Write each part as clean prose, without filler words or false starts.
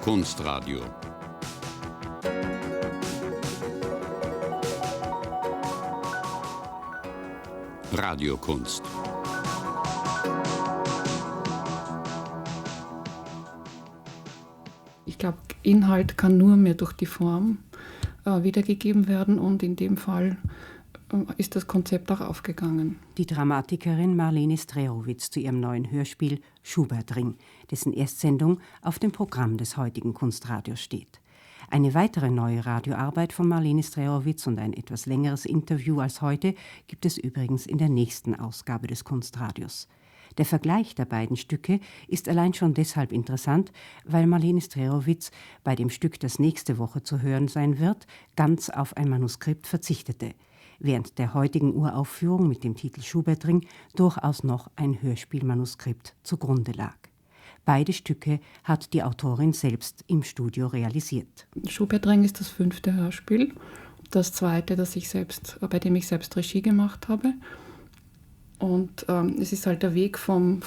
Kunstradio. Radiokunst. Ich glaube, Inhalt kann nur mehr durch die Form wiedergegeben werden und in dem Fall ist das Konzept auch aufgegangen. Die Dramatikerin Marlene Strerowitz zu ihrem neuen Hörspiel Schubertring, dessen Erstsendung auf dem Programm des heutigen Kunstradios steht. Eine weitere neue Radioarbeit von Marlene Strerowitz und ein etwas längeres Interview als heute gibt es übrigens in der nächsten Ausgabe des Kunstradios. Der Vergleich der beiden Stücke ist allein schon deshalb interessant, weil Marlene Strerowitz bei dem Stück, das nächste Woche zu hören sein wird, ganz auf ein Manuskript verzichtete, während der heutigen Uraufführung mit dem Titel Schubertring durchaus noch ein Hörspielmanuskript zugrunde lag. Beide Stücke hat die Autorin selbst im Studio realisiert. Schubertring ist das 5. Hörspiel, das 2., bei dem ich selbst Regie gemacht habe. Und es ist halt der Weg von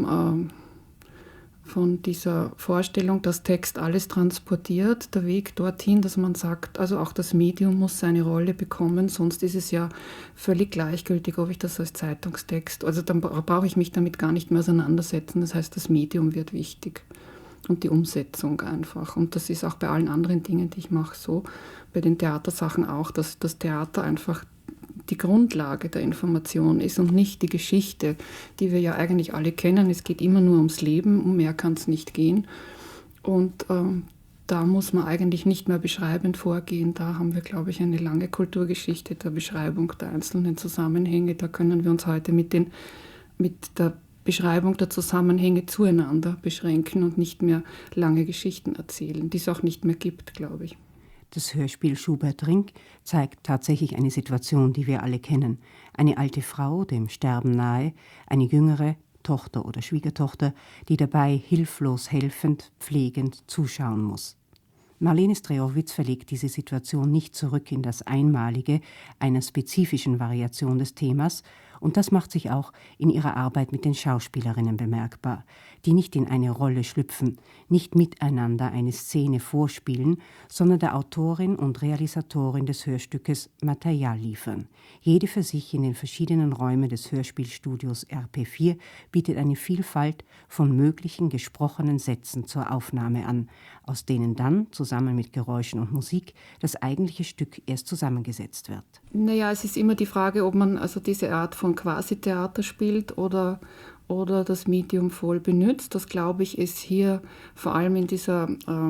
dieser Vorstellung, dass Text alles transportiert, der Weg dorthin, dass man sagt, also auch das Medium muss seine Rolle bekommen, sonst ist es ja völlig gleichgültig, ob ich das als Zeitungstext, also dann brauche ich mich damit gar nicht mehr auseinandersetzen. Das heißt, das Medium wird wichtig und die Umsetzung einfach. Und das ist auch bei allen anderen Dingen, die ich mache, so, bei den Theatersachen auch, dass das Theater einfach die Grundlage der Information ist und nicht die Geschichte, die wir ja eigentlich alle kennen. Es geht immer nur ums Leben, um mehr kann es nicht gehen. Und da muss man eigentlich nicht mehr beschreibend vorgehen. Da haben wir, glaube ich, eine lange Kulturgeschichte der Beschreibung der einzelnen Zusammenhänge. Da können wir uns heute mit der Beschreibung der Zusammenhänge zueinander beschränken und nicht mehr lange Geschichten erzählen, die es auch nicht mehr gibt, glaube ich. Das Hörspiel Schubertring zeigt tatsächlich eine Situation, die wir alle kennen. Eine alte Frau, dem Sterben nahe, eine jüngere Tochter oder Schwiegertochter, die dabei hilflos helfend, pflegend zuschauen muss. Marlene Strerowitz verlegt diese Situation nicht zurück in das Einmalige einer spezifischen Variation des Themas, und das macht sich auch in ihrer Arbeit mit den Schauspielerinnen bemerkbar, die nicht in eine Rolle schlüpfen, nicht miteinander eine Szene vorspielen, sondern der Autorin und Realisatorin des Hörstückes Material liefern. Jede für sich in den verschiedenen Räumen des Hörspielstudios RP4 bietet eine Vielfalt von möglichen gesprochenen Sätzen zur Aufnahme an, aus denen dann, zusammen mit Geräuschen und Musik, das eigentliche Stück erst zusammengesetzt wird. Naja, es ist immer die Frage, ob man also diese Art von Quasi-Theater spielt oder das Medium voll benutzt. Das, glaube ich, ist hier vor allem in dieser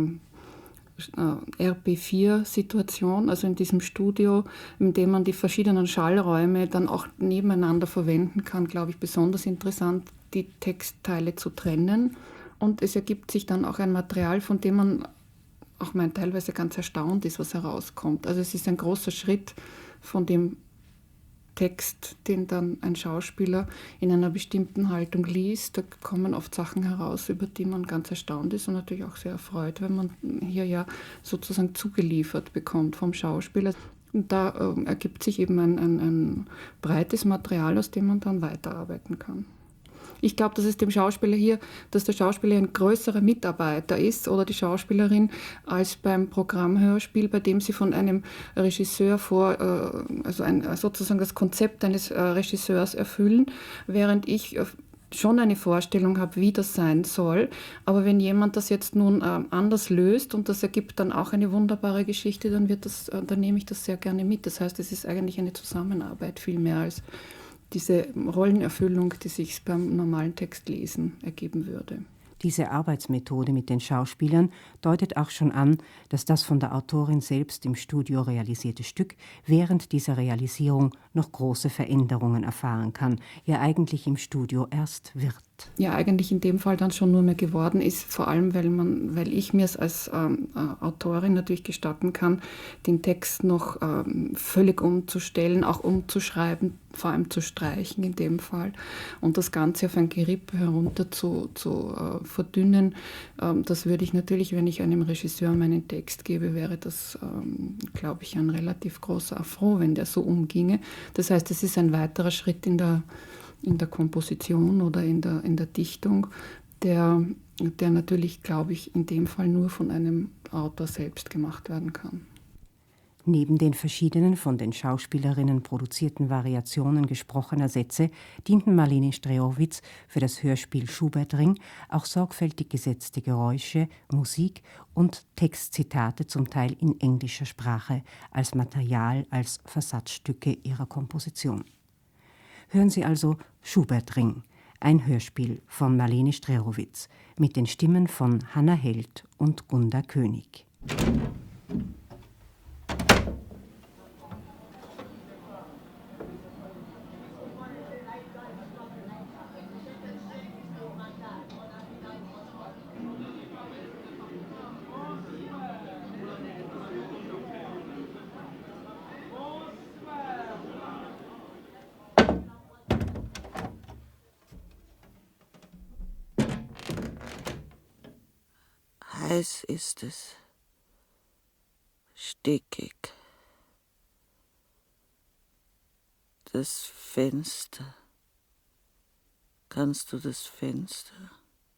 RP4-Situation, also in diesem Studio, in dem man die verschiedenen Schallräume dann auch nebeneinander verwenden kann, glaube ich, besonders interessant, die Textteile zu trennen. Und es ergibt sich dann auch ein Material, von dem man auch teilweise ganz erstaunt ist, was herauskommt. Also es ist ein großer Schritt von dem Text, den dann ein Schauspieler in einer bestimmten Haltung liest. Da kommen oft Sachen heraus, über die man ganz erstaunt ist und natürlich auch sehr erfreut, wenn man hier ja sozusagen zugeliefert bekommt vom Schauspieler. Und da ergibt sich eben ein breites Material, aus dem man dann weiterarbeiten kann. Ich glaube, dass der Schauspieler ein größerer Mitarbeiter ist oder die Schauspielerin als beim Programmhörspiel, bei dem sie von einem Regisseur sozusagen das Konzept eines Regisseurs erfüllen, während ich schon eine Vorstellung habe, wie das sein soll. Aber wenn jemand das jetzt nun anders löst und das ergibt dann auch eine wunderbare Geschichte, dann nehme ich das sehr gerne mit. Das heißt, es ist eigentlich eine Zusammenarbeit viel mehr als diese Rollenerfüllung, die sich beim normalen Textlesen ergeben würde. Diese Arbeitsmethode mit den Schauspielern deutet auch schon an, dass das von der Autorin selbst im Studio realisierte Stück während dieser Realisierung noch große Veränderungen erfahren kann, ja eigentlich im Studio erst wird. Ja, eigentlich in dem Fall dann schon nur mehr geworden ist, vor allem weil ich mir es als Autorin natürlich gestatten kann, den Text noch völlig umzustellen, auch umzuschreiben, vor allem zu streichen in dem Fall und das Ganze auf ein Gerippe herunter zu verdünnen. Das würde ich natürlich, wenn ich einem Regisseur meinen Text gebe, wäre das, glaube ich, ein relativ großer Affront, wenn der so umginge. Das heißt, es ist ein weiterer Schritt in der Komposition oder in der Dichtung, der der natürlich, glaube ich, in dem Fall nur von einem Autor selbst gemacht werden kann. Neben den verschiedenen von den Schauspielerinnen produzierten Variationen gesprochener Sätze dienten Marlene Strerowitz für das Hörspiel Schubertring auch sorgfältig gesetzte Geräusche, Musik und Textzitate, zum Teil in englischer Sprache, als Material, als Versatzstücke ihrer Komposition. Hören Sie also Schubertring, ein Hörspiel von Marlene Strerowitz mit den Stimmen von Hanna Held und Gunda König. Heiß ist es, stickig. Das Fenster. Kannst du das Fenster?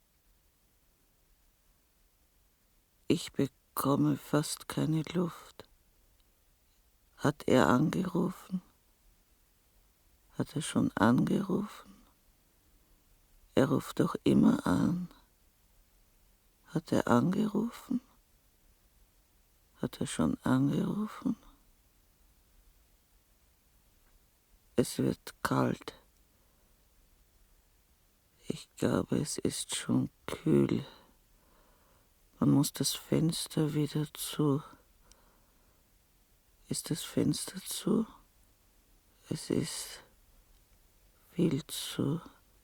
Ich bekomme fast keine Luft. Hat er angerufen? Hat er schon angerufen? Er ruft doch immer an. Hat er angerufen? Hat er schon angerufen? Es wird kalt. Ich glaube, es ist schon kühl. Man muss das Fenster wieder zu. Ist das Fenster zu? Es ist viel zu.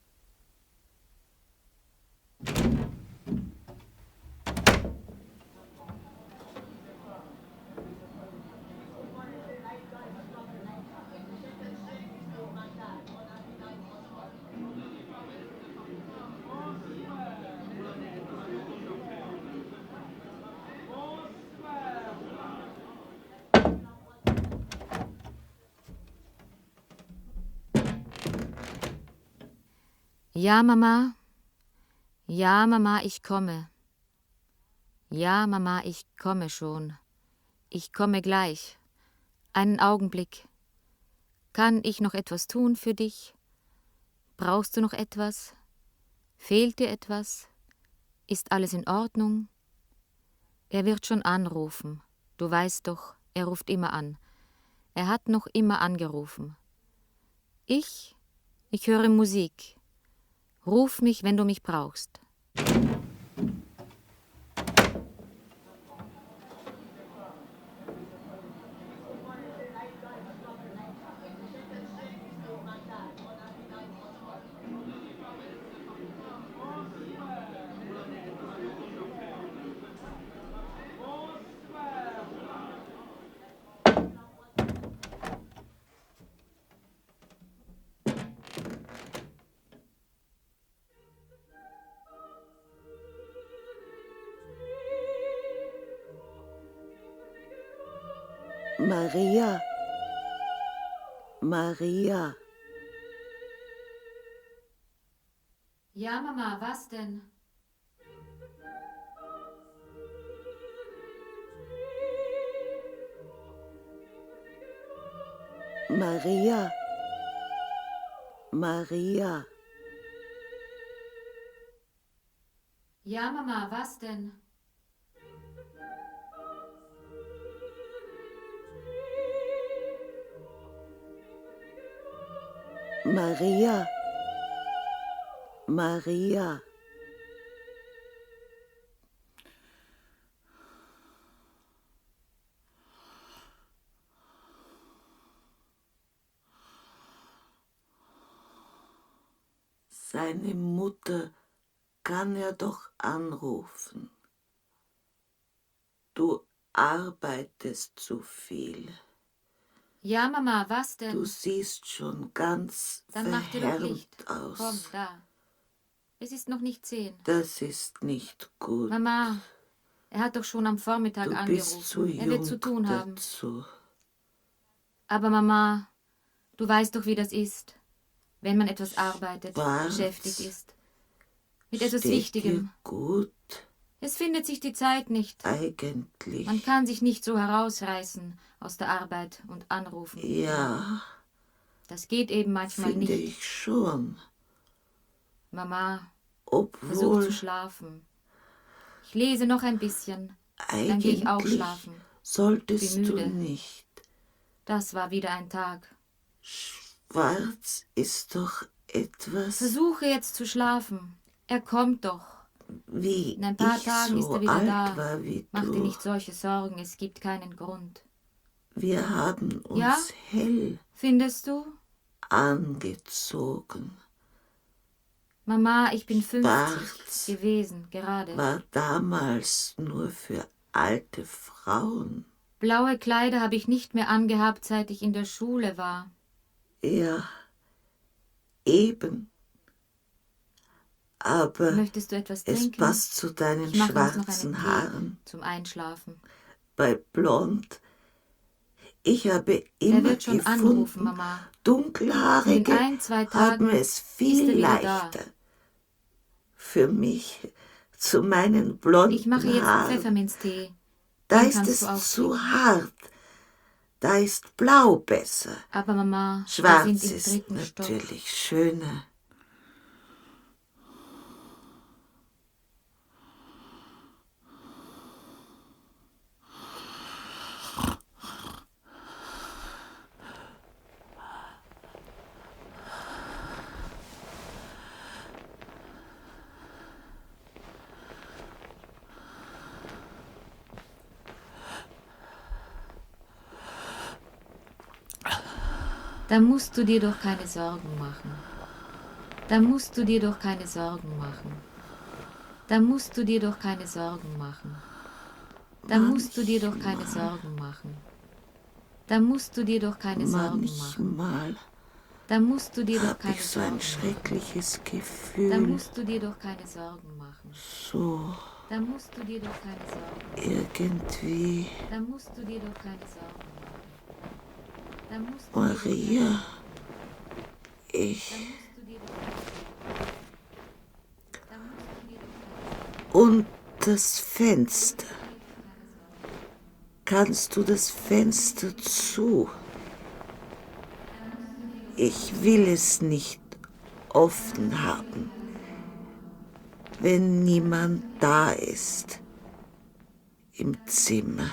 Ja, Mama. Ja, Mama, ich komme. Ja, Mama, ich komme schon. Ich komme gleich. Einen Augenblick. Kann ich noch etwas tun für dich? Brauchst du noch etwas? Fehlt dir etwas? Ist alles in Ordnung? Er wird schon anrufen. Du weißt doch, er ruft immer an. Er hat noch immer angerufen. Ich höre Musik. Ruf mich, wenn du mich brauchst. Maria. Maria. Ja, Mama, was denn? Maria. Maria. Ja, Mama, was denn? Maria. Maria. Seine Mutter kann er doch anrufen. Du arbeitest zu viel. Ja, Mama, was denn? Du siehst schon ganz Dann mach dir doch Licht. verhärmt aus. Komm, da. Es ist noch nicht 10. Das ist nicht gut. Mama, er hat doch schon am Vormittag Du angerufen. bist zu Er wird zu jung tun haben. dazu. Aber Mama, du weißt doch, wie das ist, wenn man etwas arbeitet, Was? beschäftigt ist. mit etwas Steht Wichtigem. dir gut, Es findet sich die Zeit nicht. eigentlich. Man kann sich nicht so herausreißen aus der Arbeit und anrufen. Ja, Das geht eben manchmal finde nicht. ich schon. Mama, versuch Obwohl zu schlafen. Ich lese noch ein bisschen, dann gehe ich auch eigentlich schlafen. solltest Bin du müde. nicht. Das war wieder ein Tag. Schwarz ist doch etwas, Versuche jetzt zu schlafen. Er kommt doch. wie In ein paar ich Tagen ist so er wieder alt da. war wie Mach dir du. nicht solche Sorgen, es gibt keinen Grund. Wir haben uns Ja? hell Findest du? angezogen. Mama, ich bin 50 Schwarz gewesen, gerade. war damals nur für alte Frauen. Blaue Kleider habe ich nicht mehr angehabt, seit ich in der Schule war. Ja, eben. Aber Möchtest du etwas es trinken? passt zu deinen Ich mache uns noch einen schwarzen Tee Haaren. zum Einschlafen. Bei Blond. Ich habe Er immer wird schon anrufen, gefunden, Mama. Dunkelhaarige In 1-2 haben Tagen es ist viel er wieder leichter. Für mich, zu meinen blonden Ich mache jetzt Haaren. Pfefferminztee. Da Den ist kannst es du auch zu trinken. hart. Da ist Blau besser. Aber Mama, Schwarz wir sind im ist 3. Stock. natürlich schöner. Da musst du dir doch keine Sorgen machen. Da musst du dir doch keine Sorgen machen. Da musst du dir doch keine Sorgen machen. Da musst du dir doch keine Sorgen machen. Da musst du dir doch keine Sorgen machen. Manchmal Da musst du dir doch habe keine ich so Sorgen ein machen. schreckliches Da Gefühl. musst du dir doch keine Sorgen machen. So Da musst du dir doch keine Sorgen machen. irgendwie. Da musst du dir doch keine Sorgen machen. Da musst du dir doch Maria, ich. Da musst du dir doch keine Da musst du dir doch keine Und das Fenster. Kannst du das Fenster zu? Ich will es nicht offen haben, wenn niemand da ist im Zimmer.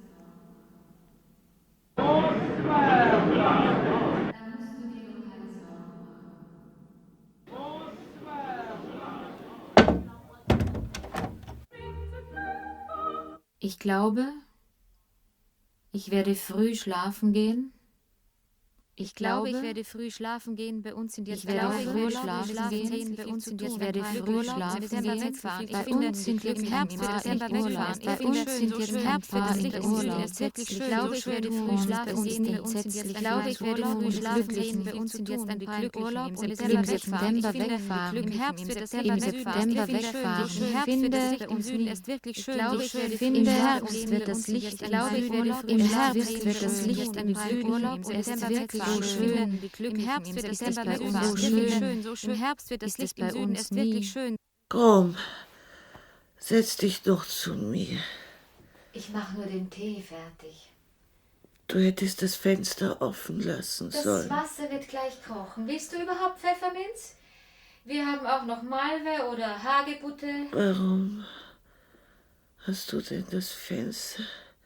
Ich glaube, ich werde früh schlafen gehen. Ich glaube, ich werde früh schlafen gehen. Bei uns sind jetzt früh schlafen gehen. Bei uns sind jetzt werde früh schlafen gehen. Bei uns sind jetzt Herbst wegfahren. Bei uns sind jetzt Herbst wegfahren. Urlaub. Ich glaube, ich werde früh schlafen gehen. Ich glaube, ich werde früh schlafen gehen. Bei uns sind jetzt ein paar Urlaub und im September wegfahren. Im Herbst wird das im September wegfahren. Ich finde, im Süden ist wirklich schön. Im Herbst wird das Licht. Ich glaube, ich werde im Herbst wird das Licht im Süden. Es ist wirklich so schön. Im Herbst wird es bei uns so schön. Im Herbst wird das Licht im Süden ist wirklich schön. Komm, setz dich doch zu mir. Ich mache nur den Tee fertig. Du hättest das Fenster offen lassen Das sollen. Wasser wird gleich kochen. Willst du überhaupt Pfefferminz? Wir haben auch noch Malve oder Hagebutte. Warum hast du denn das Fenster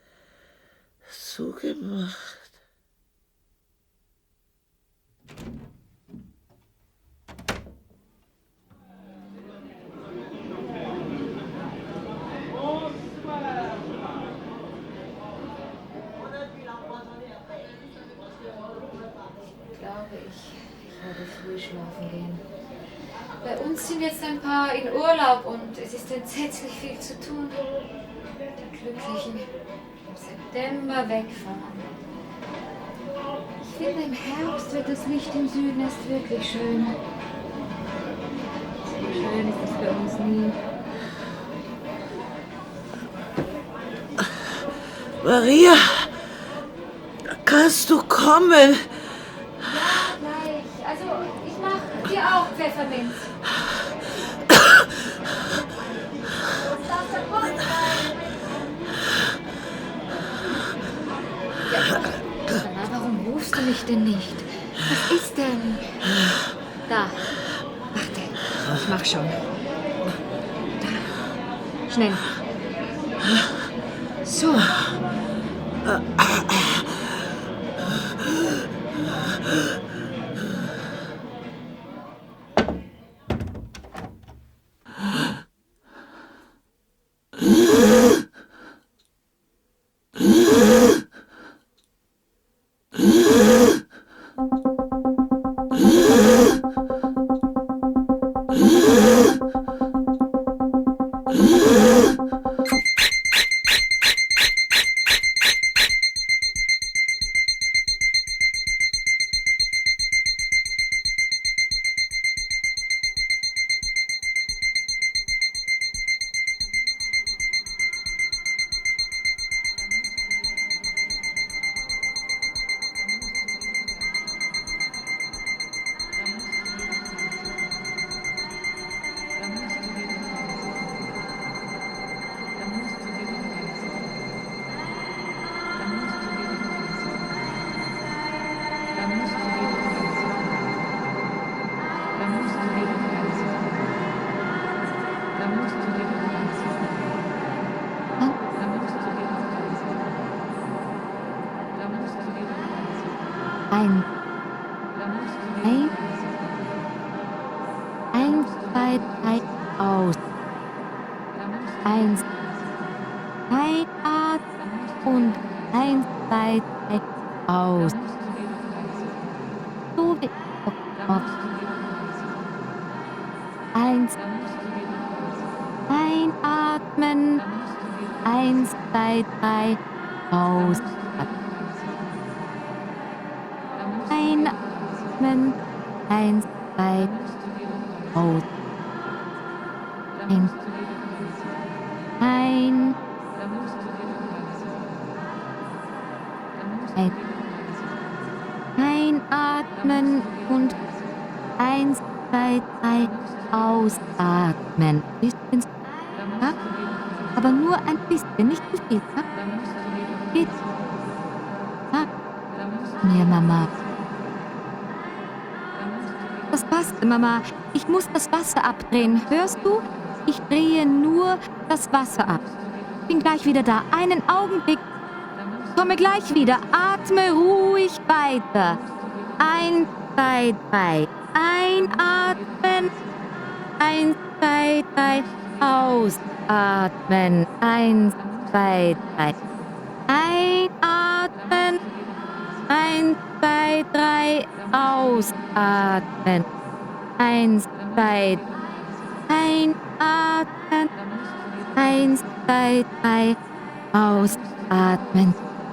zugemacht? Glaube ich werde früh schlafen gehen. Bei uns sind jetzt ein paar in Urlaub und es ist entsetzlich viel zu tun. Die Glücklichen im September wegfahren. Ich finde, im Herbst wird das Licht im Süden erst wirklich schön. So schön ist es bei uns nie. Maria, kannst du kommen? Ja, gleich. Also, ich mache dir auch Pfefferminz. ist denn nicht? Was ist denn? Da. Warte, ich mach schon. Da. Schnell. So. Eins, zwei, drei, aus. Eins, einatmen und 1, 2, 3, aus. So wie auf. 1, einatmen, 1, 2, 3, aus. Einatmen, 1, 2, aus. Ein. Einatmen und 1, 2, 3, ausatmen. Bisschen, ja? Aber nur ein bisschen, nicht zu viel. Ja? Geht. Ja? Mir, Mama. Das passt, Mama. Ich muss das Wasser abdrehen. Hörst du? Ich drehe nur das Wasser ab. Bin gleich wieder da. Einen Augenblick. Komme gleich wieder. Atme ruhig weiter. 1, 2, 3. Einatmen. 1, 2, 3. Ausatmen. 1, 2, 3. Einatmen. 1, 2, 3. Ausatmen. 1, 2, 3. Einatmen. 1, 2, 3. Ausatmen.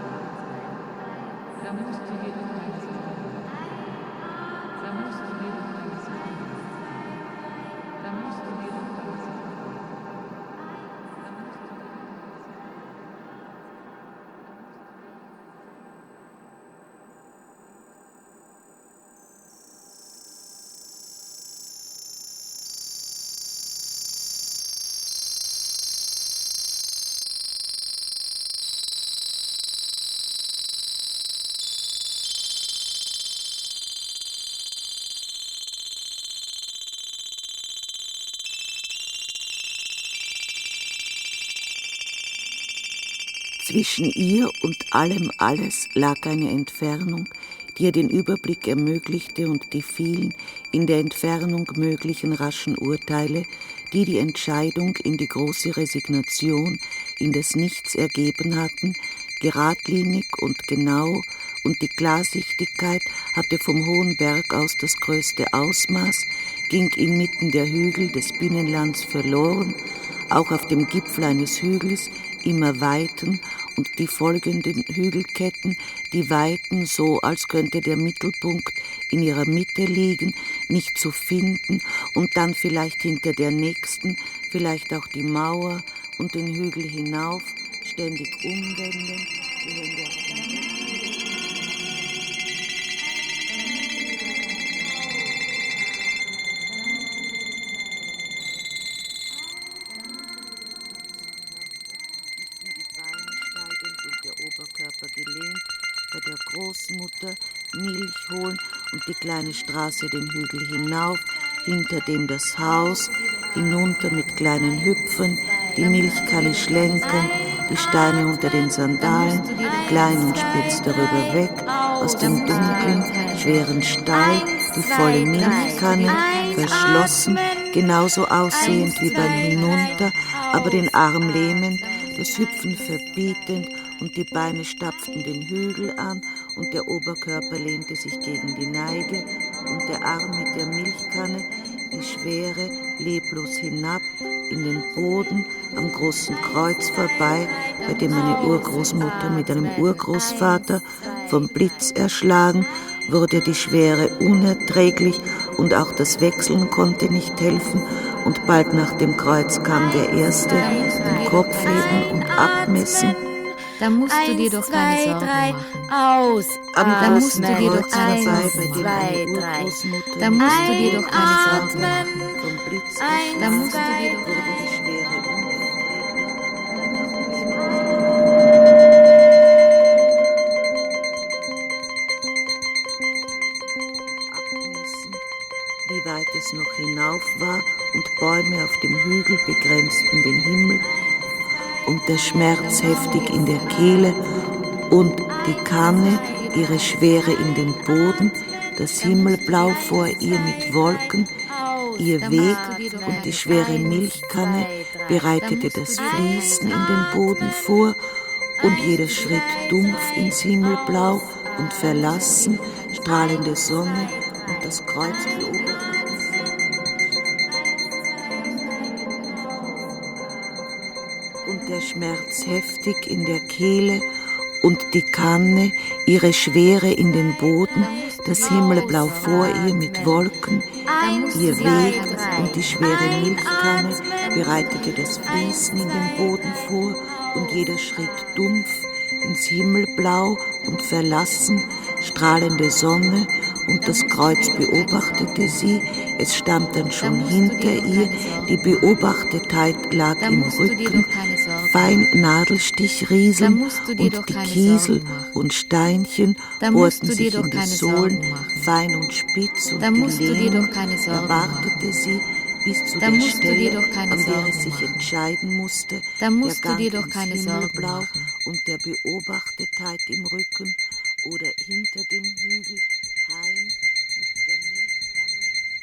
Zwischen ihr und allem alles lag eine Entfernung, die ihr den Überblick ermöglichte und die vielen in der Entfernung möglichen raschen Urteile, die die Entscheidung in die große Resignation, in das Nichts ergeben hatten, geradlinig und genau, und die Klarsichtigkeit hatte vom hohen Berg aus das größte Ausmaß, ging inmitten der Hügel des Binnenlands verloren, auch auf dem Gipfel eines Hügels immer weiten und die folgenden Hügelketten, die weiten so, als könnte der Mittelpunkt in ihrer Mitte liegen, nicht zu finden und dann vielleicht hinter der nächsten, vielleicht auch die Mauer und den Hügel hinauf, ständig umwenden, die Hände auf den Rücken. Oberkörper gelehnt, bei der Großmutter, Milch holen und die kleine Straße den Hügel hinauf, hinter dem das Haus, hinunter mit kleinen Hüpfern, die Milchkanne schlenkern, die Steine unter den Sandalen, klein und spitz darüber weg, aus dem dunklen, schweren Stall, die volle Milchkanne, verschlossen, genauso aussehend wie beim Hinunter, aber den Arm lähmend, das Hüpfen verbietend, und die Beine stapften den Hügel an und der Oberkörper lehnte sich gegen die Neige und der Arm mit der Milchkanne, die schwere, leblos hinab in den Boden am großen Kreuz vorbei, bei dem meine Urgroßmutter mit einem Urgroßvater vom Blitz erschlagen, wurde die Schwere unerträglich und auch das Wechseln konnte nicht helfen und bald nach dem Kreuz kam der Erste, den Kopf heben und abmessen. Da musst du dir doch keine Sorgen machen. Aus. Am musst du dir doch keine vorbei, Sorgen bei dem machen. meine Urgroßmutter Da musst du dir doch keine Sorgen machen. vom Blitz Da musst du dir erschlagen, doch wurde keine die Schwere abmessen, wie weit es noch hinauf war, und Bäume auf dem Hügel begrenzten den Himmel, und der Schmerz heftig in der Kehle, und die Kanne, ihre Schwere in den Boden, das Himmelblau vor ihr mit Wolken, ihr Weg und die schwere Milchkanne bereitete das Fließen in den Boden vor, und jeder Schritt dumpf ins Himmelblau und verlassen, strahlende Sonne und das Kreuz beobachtet. Und der Schmerz heftig in der Kehle und die Kanne, ihre Schwere in den Boden, das Himmelblau vor ihr mit Wolken, ihr Weg und die schwere Milchkanne bereitete das Fließen in den Boden vor und jeder Schritt dumpf ins Himmelblau und verlassen, strahlende Sonne und das Kreuz beobachtete sie, es stand dann schon hinter ihr, die Beobachtetheit lag im Rücken, fein Nadelstichriesen und die Kiesel und Steinchen bohrten sich in die Sohlen, fein und spitz und die Lehnen erwartete sie, bis zu der Stelle, an der es sich entscheiden musste, der Gang ins Himmelblau und der Beobachtetheit im Rücken oder hinter dem Hügel heim mit der Milchkanne.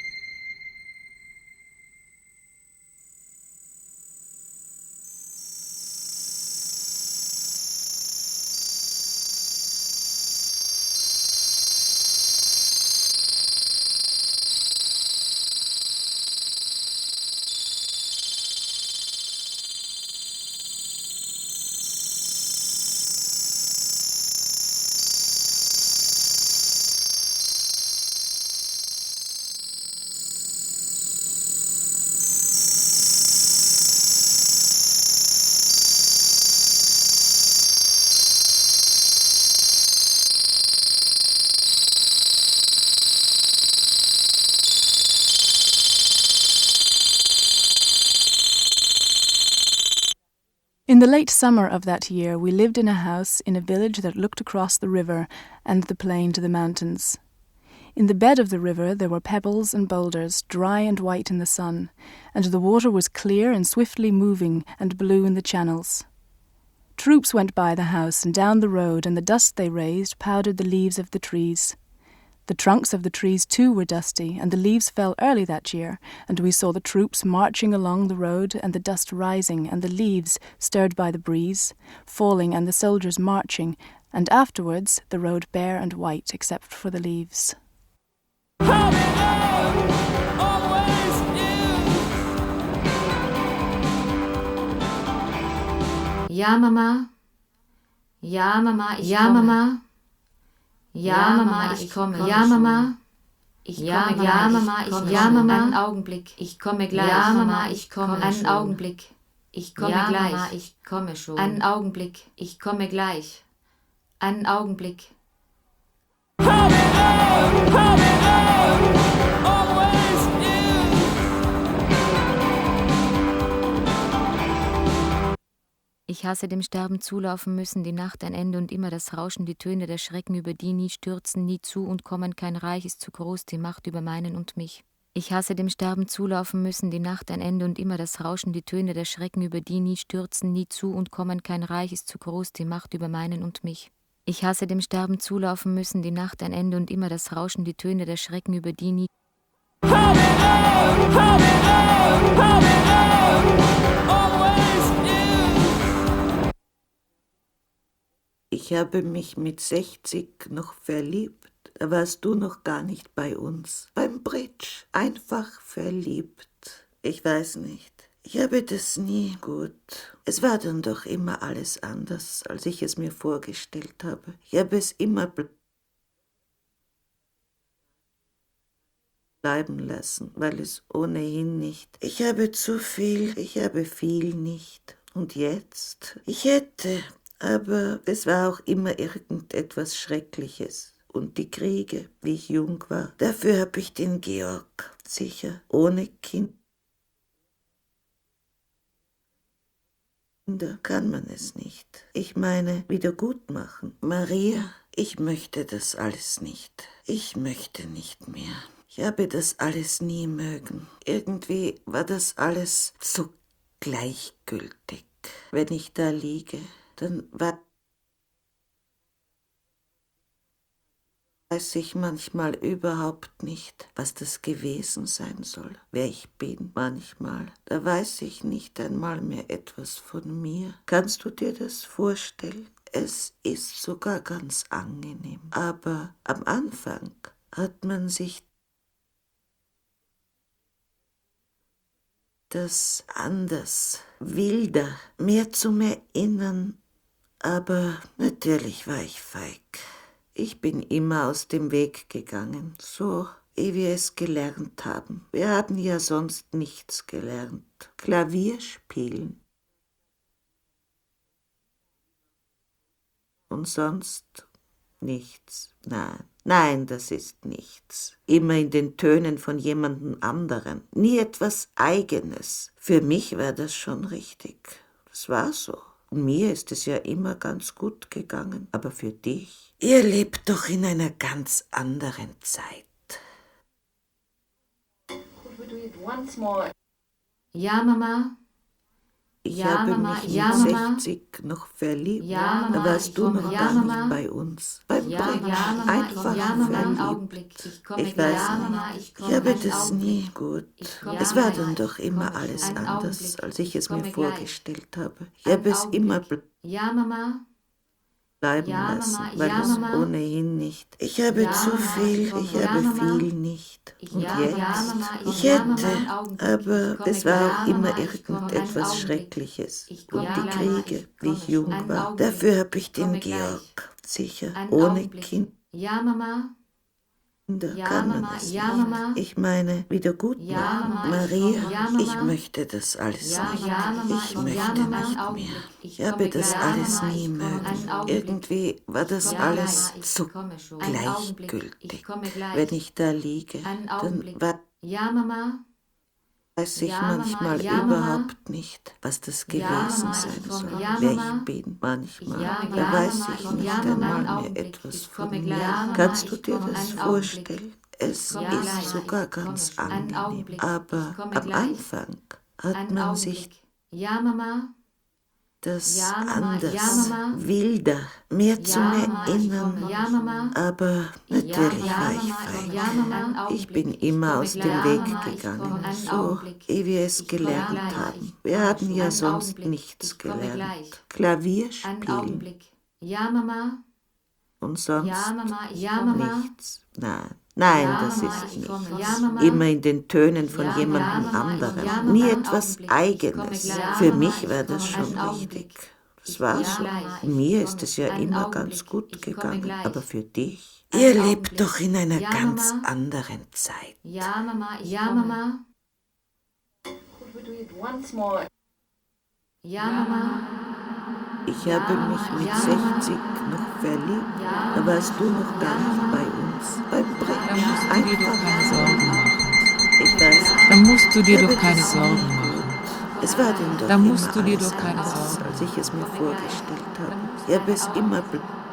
In the late summer of that year, we lived in a house in a village that looked across the river and the plain to the mountains. In the bed of the river there were pebbles and boulders, dry and white in the sun, and the water was clear and swiftly moving and blue in the channels. Troops went by the house and down the road, and the dust they raised powdered the leaves of the trees. The trunks of the trees too were dusty, and the leaves fell early that year, and we saw the troops marching along the road, and the dust rising, and the leaves, stirred by the breeze, falling, and the soldiers marching, and afterwards the road bare and white except for the leaves. Ja, Mama. Ja, Mama, ja, Mama. Ja, Mama, ich komme. Ja, Mama. Ich komme gleich. Ja, Mama, ja, Mama. Einen Augenblick. Ich komme gleich. Ja, Mama, ich komme. Einen Augenblick. Ich komme gleich. Mama, ich komme schon. Einen Augenblick. Ich komme gleich. Einen Augenblick. Ich hasse dem Sterben zulaufen müssen, die Nacht ein Ende und immer das Rauschen, die Töne der Schrecken, über die nie stürzen, nie zu und kommen, kein Reich ist zu groß, die Macht über meinen und mich. Ich hasse dem Sterben zulaufen müssen, die Nacht ein Ende und immer das Rauschen, die Töne der Schrecken, über die nie stürzen, nie zu und kommen, kein Reich ist zu groß, die Macht über meinen und mich. Ich hasse dem Sterben zulaufen müssen, die Nacht ein Ende und immer das Rauschen, die Töne der Schrecken, über die nie... Ich habe mich mit 60 noch verliebt. Da warst du noch gar nicht bei uns. Beim Bridge. Einfach verliebt. Ich weiß nicht. Ich habe das nie gut. Es war dann doch immer alles anders, als ich es mir vorgestellt habe. Ich habe es immer bleiben lassen, weil es ohnehin nicht. Ich habe zu viel, ich habe viel nicht. Und jetzt? Ich hätte, aber es war auch immer irgendetwas Schreckliches. Und die Kriege, wie ich jung war. Dafür habe ich den Georg, sicher, ohne Kind. Kann man es nicht. Ich meine, wieder gut machen. Maria, ich möchte das alles nicht. Ich möchte nicht mehr. Ich habe das alles nie mögen. Irgendwie war das alles so gleichgültig. Wenn ich da liege, dann weiß ich manchmal überhaupt nicht, was das gewesen sein soll, wer ich bin. Manchmal, da weiß ich nicht einmal mehr etwas von mir. Kannst du dir das vorstellen? Es ist sogar ganz angenehm. Aber am Anfang hat man sich das anders, wilder, mehr zum Erinnern. Aber natürlich war ich feig. Ich bin immer aus dem Weg gegangen, so ehe wir es gelernt haben. Wir haben ja sonst nichts gelernt. Klavier spielen. Und sonst nichts. Nein, das ist nichts. Immer in den Tönen von jemandem anderen. Nie etwas Eigenes. Für mich war das schon richtig. Das war so. Und mir ist es ja immer ganz gut gegangen. Aber für dich? Ihr lebt doch in einer ganz anderen Zeit. Ja, Mama. Ich Ja, habe Mama, mich ja, mit Mama. 60 noch verliebt. Ja, Mama, da warst ich du komme. noch Ja, gar Mama. nicht bei uns. Beim Ja, Bridge. ja, Mama, Einfach ja, Mama, einen verliebt. Augenblick. Ich komme Ich gleich. weiß Ja, nicht. Mama, ich komme. Ich habe Einen das Augenblick. nie gut. Ich komme Es war gleich. dann doch immer Komme. alles Einen anders, Augenblick. als ich es mir komme gleich. vorgestellt habe. Ich Einen habe es immer Augenblick. Ja, Mama. bleiben Ja, lassen, Mama, weil ja, es Mama. ohnehin nicht. Ich habe Ja, zu Mama, viel, ich komme. ich Ja, habe Mama. viel nicht. Und Ja, jetzt? ja, Mama, Ich ja, Mama, hätte, einen Augenblick. aber Ich komme es war gleich. auch Ja, immer Mama, ich komme. Einen irgendetwas Augenblick. Schreckliches. Ich Und komme die gleich. Kriege, Ich wie komme ich jung schon. Einen war. Augenblick. Dafür habe ich den komme gleich. Georg, sicher, Einen ohne Augenblick. Kinder Ja, Mama. Ja, kann man Mama, es ja, nicht. Mama. Ich meine, wieder gut Ja, machen. Mama, ich Maria, komme. Ja, Mama. ich möchte das alles Ja, nicht. ja, Mama, Ich ja, möchte Mama, nicht einen mehr. Augenblick. Ich habe das gleich. alles Ja, Mama, nie ich komme. mögen. Einen Augenblick. Irgendwie war das Ja, alles Mama, ich so komme schon. Einen Augenblick. gleichgültig. Ich komme gleich. Wenn ich da liege, Einen dann Augenblick. Ja, Mama. weiß ich Ja, Mama, manchmal ja, Mama. überhaupt nicht, was das Ja, gewesen Mama, sein ich komme. soll, Ja, wer Mama. ich bin. Manchmal, Ja, da ja, weiß Mama, ich ich nicht komme. Ja, Mama, einmal einen mehr Augenblick. etwas Ich von komme mir. gleich. Ja, Mama, Kannst du ich dir komme. das Einen vorstellen? Es komme ist gleich. sogar Ich komme ganz schon. Einen angenehm. Augenblick. Aber Ich komme am gleich. Anfang hat Einen man Augenblick. sich Ja, Mama. das Ja, Mama, anders, ja, Mama. wilder, mehr zum Ja, Mama, ich Erinnern. komme. Ja, Mama. Aber natürlich ja, war ich Mama, feig. ja, Mama. Ich bin Ich immer komme aus gleich. dem Ja, Weg Mama, ich gegangen, komme. Einen so Augenblick. ehe wir es Ich komme gelernt gleich. haben. Ich Wir komme haben schon. ja Einen sonst Augenblick. nichts Ich komme gelernt. gleich. Klavier Einen spielen Augenblick. Ja, Mama. und sonst Ja, Mama, ja, Mama. nichts. Nein, Ja, das Mama, ist ich nicht. komme. Ja, Mama. Immer in den Tönen von Ja, jemandem ja, Mama, anderen. ja, Mama, Nie einen etwas Augenblick. Ich komme Eigenes. gleich. Für Ja, mich Mama, war ich das komme. schon Einen Augenblick. richtig. Das Ich war komme so. gleich. Mir Ich ist komme. es ja Einen immer Augenblick. ganz gut Ich komme gegangen. gleich. Aber für dich? Einen Ihr Augenblick. lebt doch in einer Ja, ganz Mama. anderen Zeit. Ja, Mama, ja, Mama. Ja, Mama. Ich Ja, habe Mama, mich mit ja, Mama. 60 noch verliebt. Ja, Da warst du noch ja, gar nicht Mama. bei uns. Beim Da Bridge. musst du dir doch keine Sorgen machen. Ich weiß Da musst du dir Ich doch habe keine das Sorgen nie machen. gut. Es war denn doch Da musst immer du dir alles doch keine anders, Sorgen als ich es mir vorgestellt habe. Ich habe es immer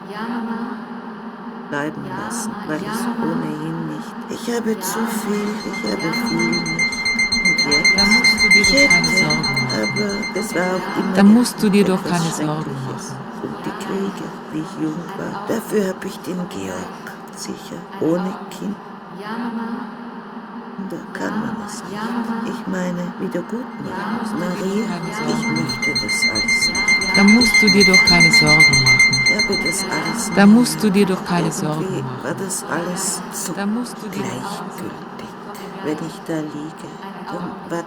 bleiben lassen, weil ich ohnehin nicht. Ich habe zu viel, ich habe viel nicht. Und jetzt? Da musst du dir Ich doch keine hätte, Sorgen machen. aber es war auch immer Da musst du dir doch etwas keine Sorgen Schreckliches. machen. Und die Kriege, wie ich jung war. Dafür habe ich den Georg, sicher, ohne Kind. Da kann man es nicht. Ich meine, wieder gut machen. Maria, ich möchte das alles nicht. Da musst du dir doch keine Sorgen machen. Ich habe das alles Da nie. musst du dir doch keine Sorgen Irgendwie machen. war das alles so Da musst du dir gleichgültig. Wenn ich da liege, dann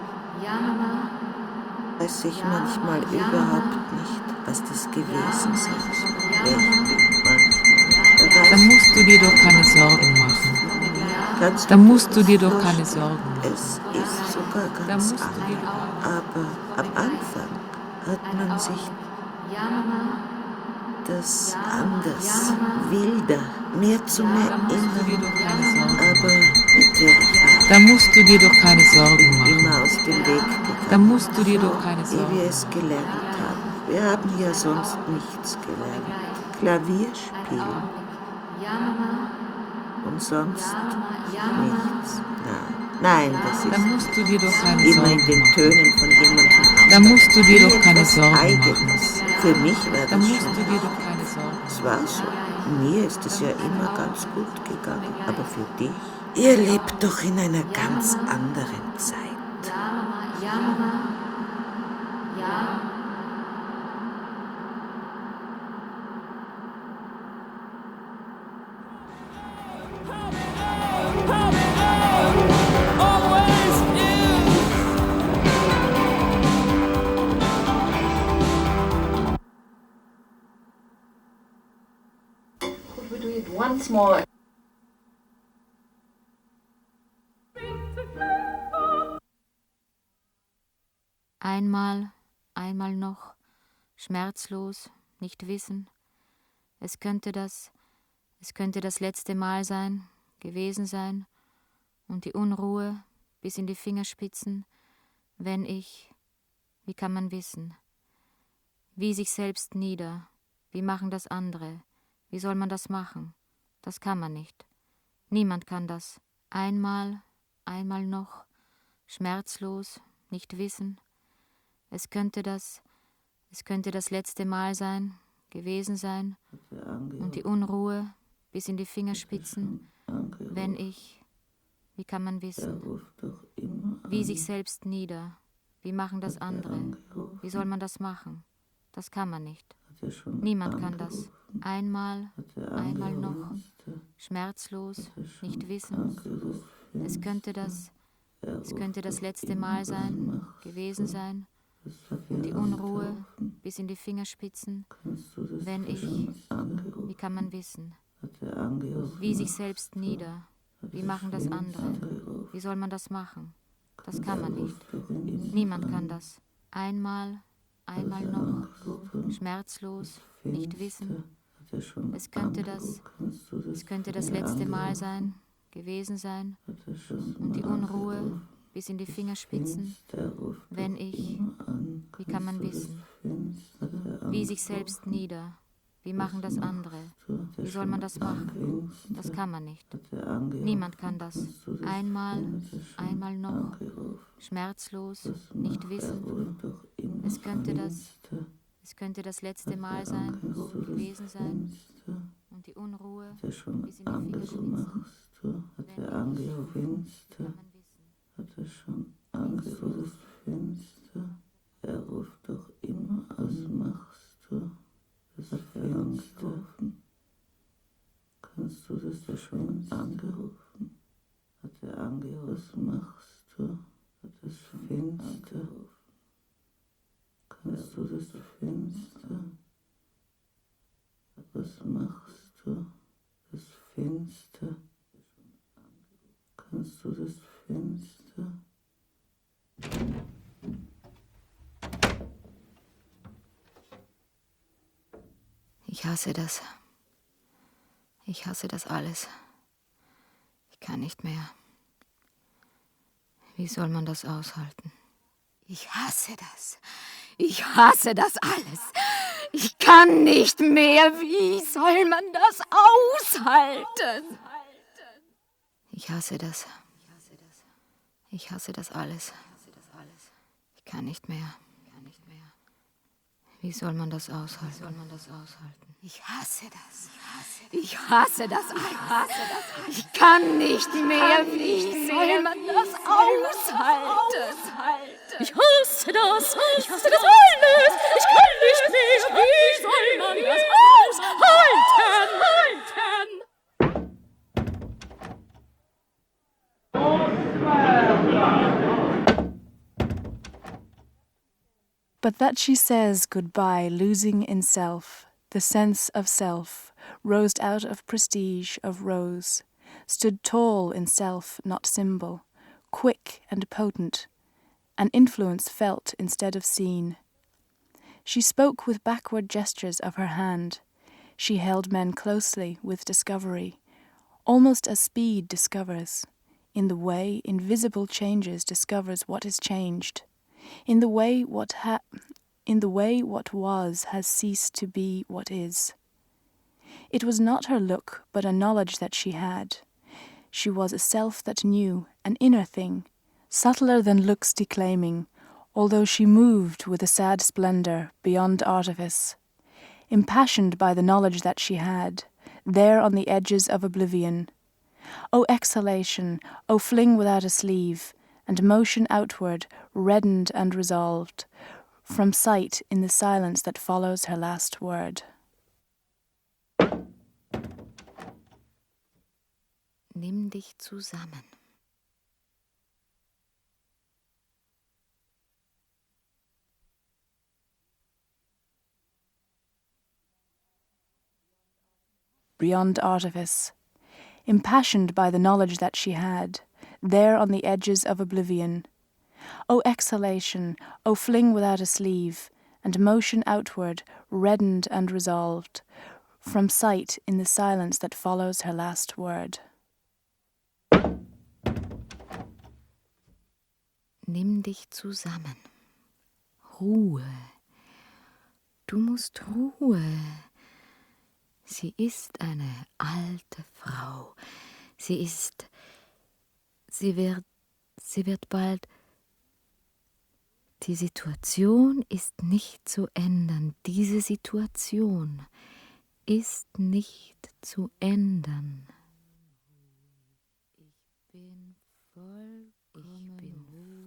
weiß ich manchmal überhaupt nicht, was das gewesen sein soll. Wer ich bin manchmal. Da musst du dir doch keine Sorgen machen. Kannst Da du musst du das dir doch keine vorstellen? Sorgen machen. Es ist sogar Da ganz musst du dir anders. doch Aber am Anfang hat man sich das anders, wilder, mehr zum Da musst du dir Erinnern. doch keine Sorgen Aber machen. natürlich Da musst du dir doch keine Sorgen immer machen. aus dem Weg gegangen. Da musst du dir doch keine Wie wir Sorgen es machen. gelernt haben. Wir haben ja sonst nichts gelernt. Klavier spielen. Und sonst nichts. Nein, das Da ist musst du dir doch keine immer in Sorgen den machen. Tönen von jemandem anderem. Da musst du dir Wie doch keine etwas Sorgen machen. Eigenes. Für mich war Da das musst schon. du dir doch keine Sorgen Es machen. war so. Mir ist es ja immer ganz gut gegangen. Aber für dich? Ihr lebt doch in einer ganz anderen Zeit. Could we do it once more? Einmal noch, schmerzlos, nicht wissen. Es könnte das letzte Mal sein, gewesen sein, und die Unruhe bis in die Fingerspitzen, wenn ich, wie kann man wissen, wie sich selbst nieder, wie machen das andere, wie soll man das machen, das kann man nicht, niemand kann das, einmal noch, schmerzlos, nicht wissen, es könnte das letzte Mal sein, gewesen sein, und die Unruhe bis in die Fingerspitzen, wenn ich, wie kann man wissen, wie sich selbst nieder, wie machen das andere, wie soll man das machen, das kann man nicht, niemand kann das, einmal noch, schmerzlos, nicht wissen, es könnte das letzte Mal sein, gewesen sein, und die Unruhe bis in die Fingerspitzen, wenn ich, wie kann man wissen, wie sich selbst nieder, wie machen das andere, wie soll man das machen, das kann man nicht, niemand kann das, einmal noch, schmerzlos, nicht wissen, es könnte das letzte Mal sein, gewesen sein, und die Unruhe bis in die Fingerspitzen, wenn ich, wie kann man wissen, wie sich selbst nieder, wie machen das andere, wie soll man das machen, das kann man nicht, niemand kann das, einmal noch, schmerzlos, nicht wissen, es könnte das letzte Mal sein, gewesen sein, und die Unruhe bis in die Fingerspitzen, wenn ich, wie kann man wissen, Hat er schon angerufen, Fenster? Er ruft doch immer, was machst du? Das Fenster. Kannst du das ja schon angerufen? Hat er angerufen, was machst du? Hat das Fenster. Kannst du das Fenster? Was machst du? Das Fenster. Kannst du das Fenster? Ich hasse das. Ich hasse das alles. Ich kann nicht mehr. Wie soll man das aushalten? Ich hasse das. Ich hasse das alles. Ich kann nicht mehr. Wie soll man das aushalten? Ich hasse das. Ich hasse das alles. Ich kann nicht mehr. Wie soll man das aushalten? Ich hasse das. Ich hasse das alles. Ich kann nicht mehr. Wie soll man das aushalten? Ich hasse das. Ich hasse das alles. Ich kann nicht mehr. Wie soll man das aushalten? But that she says goodbye, losing in self, the sense of self, rose out of prestige of rose, stood tall in self, not symbol, quick and potent, an influence felt instead of seen. She spoke with backward gestures of her hand. She held men closely with discovery, almost as speed discovers. In the way invisible changes discovers what is changed. In the way what was has ceased to be what is. It was not her look, but a knowledge that she had. She was a self that knew, an inner thing, subtler than looks declaiming, although she moved with a sad splendor beyond artifice, impassioned by the knowledge that she had, there on the edges of oblivion. O exhalation, O fling without a sleeve, and motion outward, reddened and resolved, from sight in the silence that follows her last word. Nimm dich zusammen. Beyond artifice, impassioned by the knowledge that she had, there on the edges of oblivion. O exhalation, O fling without a sleeve, and motion outward, reddened and resolved, from sight in the silence that follows her last word. Nimm dich zusammen. Ruhe. Du musst Ruhe. Sie ist eine alte Frau. Sie wird bald. Die Situation ist nicht zu ändern. Diese Situation ist nicht zu ändern. Ich bin vollkommen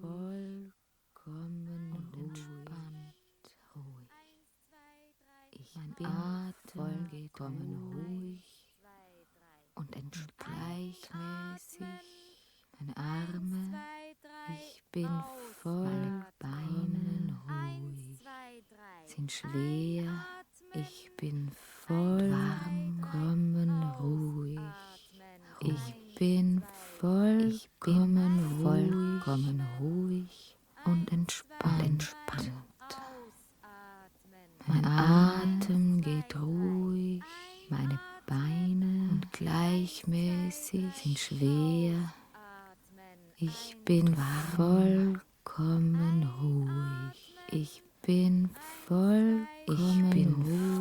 und entspannt ruhig. Mein Atem geht ruhig und gleichmäßig. Meine Arme, ich bin vollkommen ruhig. Sind schwer, ich bin vollkommen ruhig. Ich bin vollkommen ruhig und entspannt. Mein Atem geht ruhig, meine Beine und gleichmäßig sind schwer. Ich bin vollkommen ruhig. Ich bin vollkommen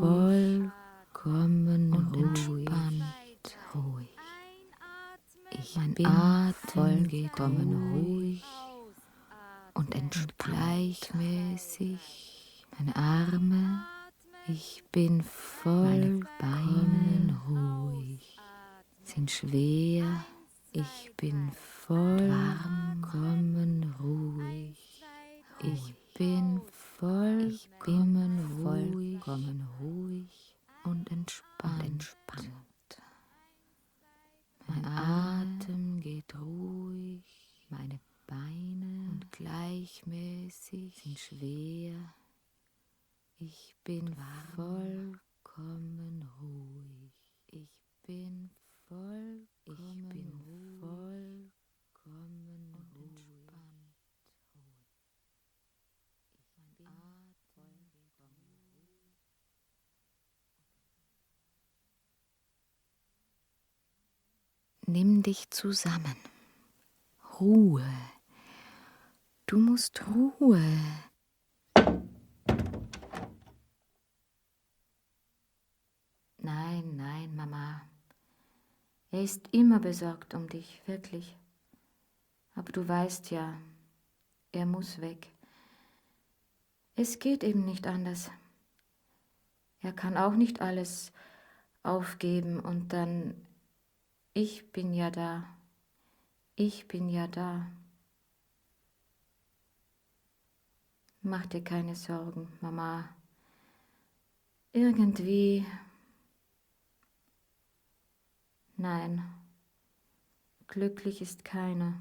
und entspannt ruhig. Mein Atem geht ruhig und gleichmäßig. Meine Arme, ich bin vollkommen ruhig. Sind schwer, ich bin vollkommen ruhig. Ich bin vollkommen ruhig und entspannt. Mein Atem geht ruhig, meine Beine und gleichmäßig sind schwer. Ich bin vollkommen ruhig. Ich bin vollkommen und entspannt. Nimm dich zusammen. Ruhe. Du musst Ruhe. Nein, nein, Mama. Er ist immer besorgt um dich, wirklich. Aber du weißt ja, er muss weg. Es geht eben nicht anders. Er kann auch nicht alles aufgeben und dann, ich bin ja da. Ich bin ja da. Mach dir keine Sorgen, Mama. Irgendwie... Nein, glücklich ist keiner.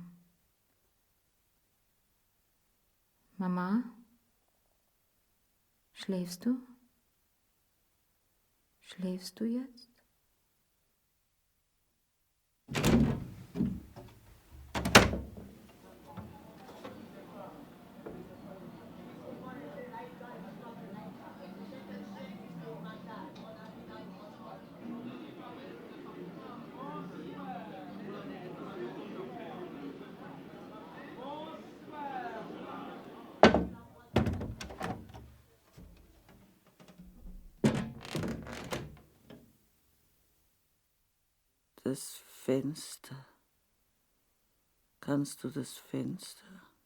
Mama, schläfst du? Schläfst du jetzt? Das Fenster. Kannst du das Fenster?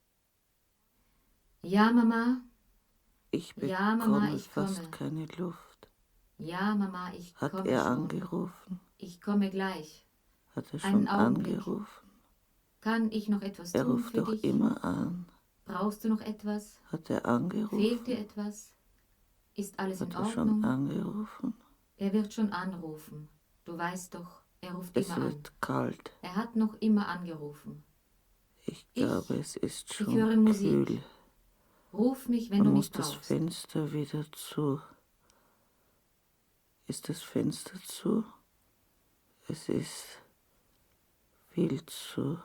Ja, Mama. Ich bekomme Ja, Mama, ich fast komme. keine Luft. Ja, Mama, ich Hat komme er schon. angerufen? Ich komme gleich. Hat er Einen schon Augenblick. angerufen? Kann ich noch etwas Er tun ruft für doch dich? immer an. Brauchst du noch etwas? Hat er angerufen? Fehlt dir etwas? Ist alles Hat in er schon Ordnung? angerufen? Er wird schon anrufen. Du weißt doch, er ruft Es immer an. wird kalt. Er hat noch immer angerufen. Ich glaube, es ist ich schon höre Musik. kühl. Ruf mich, wenn Man du muss mich das brauchst. Fenster wieder zu. Ist das Fenster zu? Es ist viel zu.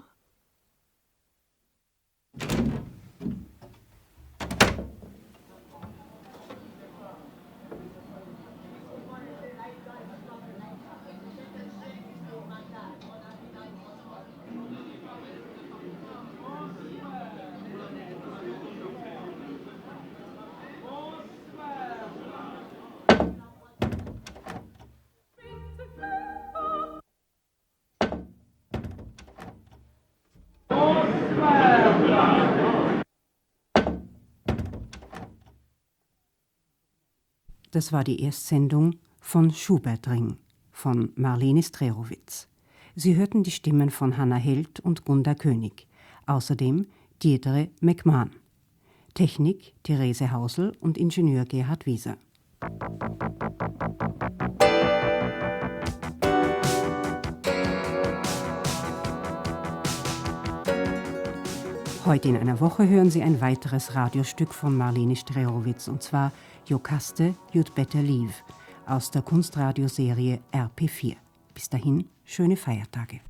Das war die Erstsendung von Schubertring von Marlene Strerowitz. Sie hörten die Stimmen von Hanna Held und Gunda König, außerdem Deirdre McMahon. Technik Therese Hausel und Ingenieur Gerhard Wieser. Heute in einer Woche hören Sie ein weiteres Radiostück von Marlene Strerowitz, und zwar Jokaste, You'd Better Leave aus der Kunstradioserie RP4. Bis dahin, schöne Feiertage.